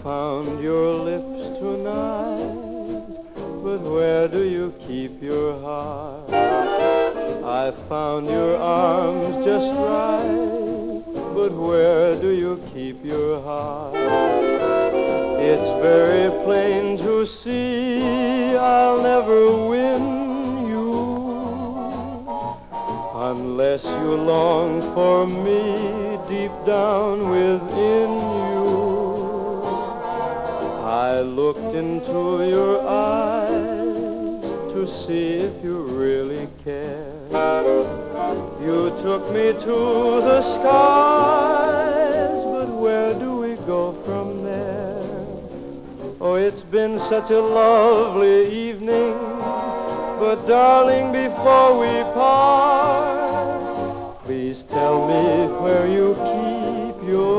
found your lips tonight, but where do you keep your heart? I found your arms just right, but where do you keep your heart? It's very plain to see I'll never win you unless you long for me deep down within you. I looked into your eyes to see if you really care. You took me to the skies, but where do we go from there? Oh, it's been such a lovely evening, but darling, before we part, please tell me where you keep your